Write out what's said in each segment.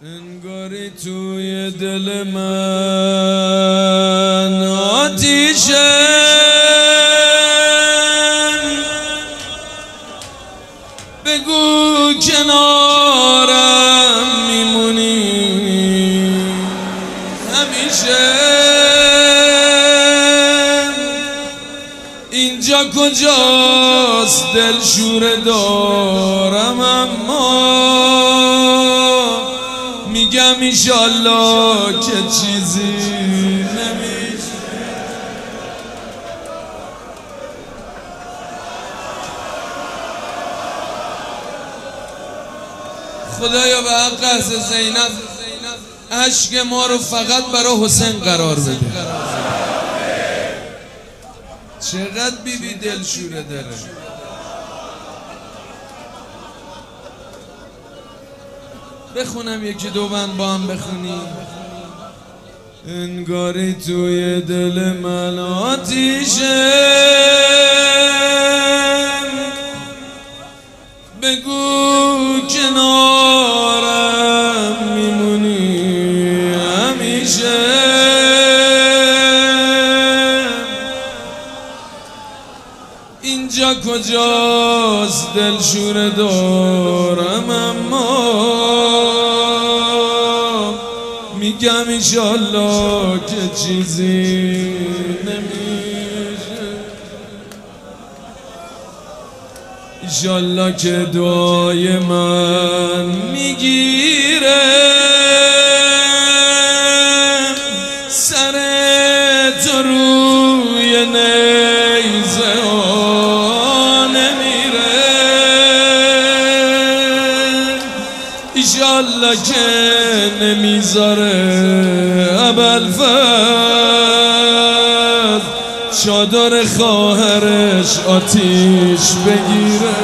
انگاری توی دل من آتیشه، بگو کنارم میمونی همیشه. اینجا کجاست دلشوره دارم، اما میگم ایشالله که چیزی نمیشه. خدایا به حق حضرت زینب اشک ما رو فقط برای حسین قرار بده. چقدر بیبی دلشوره داره. بخونم یکی دو بند با هم بخونیم. انگاری توی دل من آتیشه، بگو کنارم میمونی همیشه. اینجا کجاست دلشوره دارم، اما میگم ایشالله که چیزی نمیشه. ایشالله که دعای من میگیره، سر تو روی نیزه ها نمیره. ایشالله که نمیذاره ابوالفضل چادر خواهرش آتیش بگیره.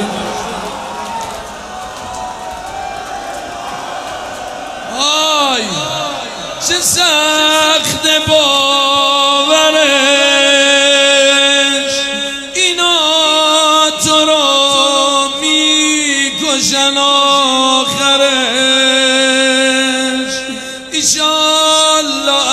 آی چه سخت باورش، اینا تو رو میکشن آخرش. ایشالله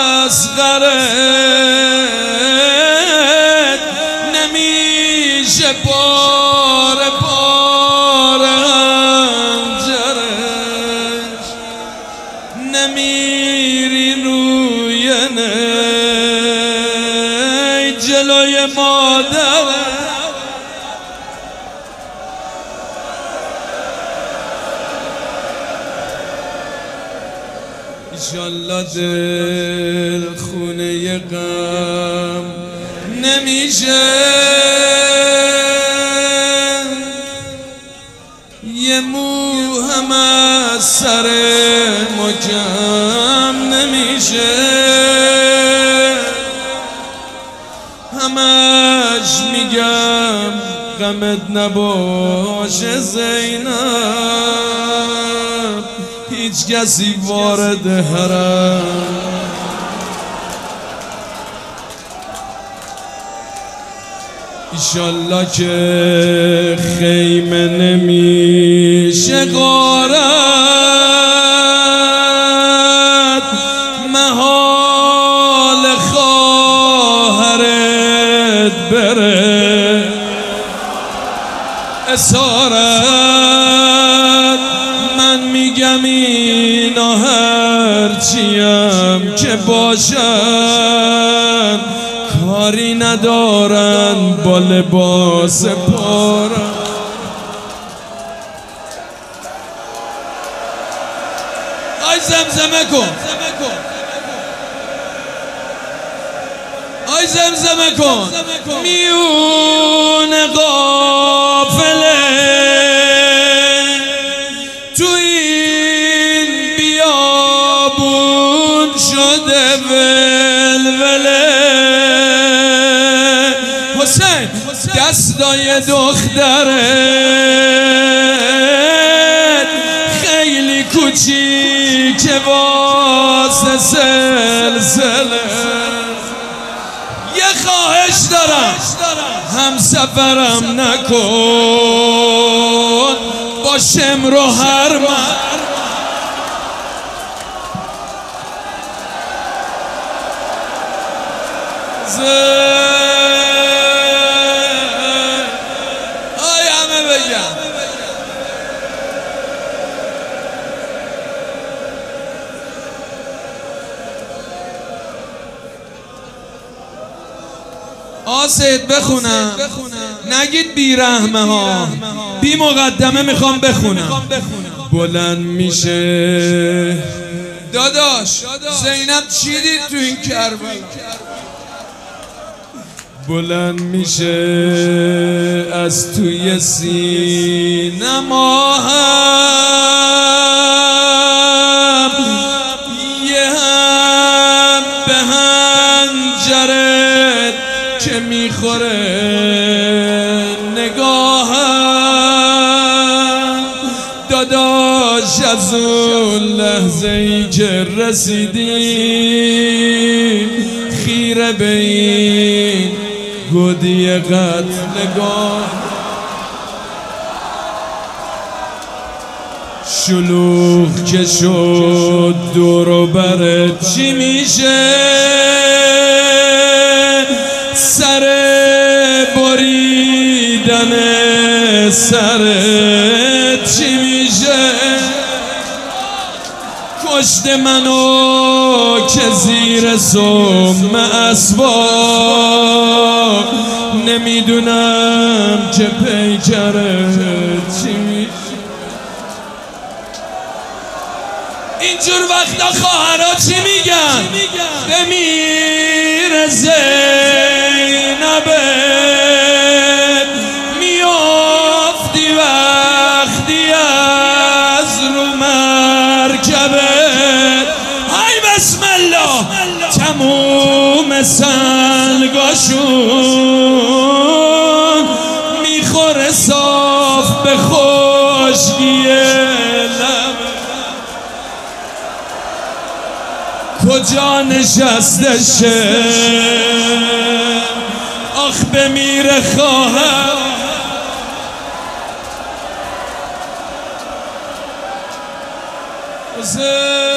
اصغرت نمیشه پاره پاره هنجرش، نمیری روی نی جلوی مادرش. ایشالله دل خونه غم نمیشه، یه مو هم از سر ما کم نمیشه. همش میگم غمت نباشه زینب، هیچ کسی وارد حرم. ایشالله که خیمه نمیشه غارت، محال خواهرت بره اسارت. من میگم اینا هرچیم که باشن کاری ندارن با لباس پاره. آی زمزمه کن، آی زمزمه کن، میون قافله تو این بیابون شده ولوله. حسین دستای دخترت خیلی کوچیکه واسه سلسله. یه خواهش دارم همسفرم نکن، با شمر و هرمن آسید بخونم نگید بی رحمه ها، بی مقدمه میخوام بخونم. بلند میشه داداش زینب چی دید تو این کربلا؟ بلند میشه از توی سینه ماهم، یه هم به هنجرت که میخوره نگاهم. داداش از اون لحظه ای که رسیدیم خیره به این گودی قتلگاه، شلوغ که شد دور و برت چی میشه؟ سر بریدن سرت چی میشه؟ کشت منو که زیر سم اسباب، نمیدونم که پیکرت چی میشه. اینجور وقتا خواهرها چی میگن؟ بمیر زینبت میافتی وقتی از رو مرکبت. های بسم الله تموم سنگاشون میخوره صاف به خشکی لب. کجا نشسته شه آخ بمیره خواهر